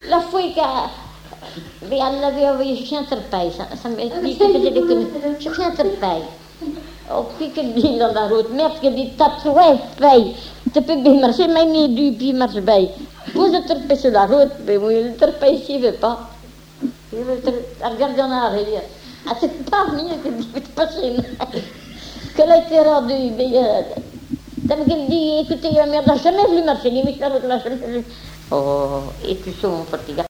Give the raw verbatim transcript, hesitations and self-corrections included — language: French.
La fois qu'elle avait envoyé chercher un trepaille, ça, ça m'a dit que faisait des conneries. Chercher un trepaille. Oh, puis qu'elle dit dans la route, merde, qu'elle dit, t'as trouvé, paye. Tu peux bien marcher, mais il n'y a du, puis marche bien. Pose le trepaille sur la route, mais oui, le trepaille ici, il ne veut pas. Il veut regarder en arrière. Ah, c'est pas mieux que dit, c'est pas chez nous. Qu'elle a été rendue, mais euh, t'as qu'elle dit, écoutez, la merde n'a jamais voulu marcher, limite la route n'a jamais voulu. Oh, et tu sens mon petit gars.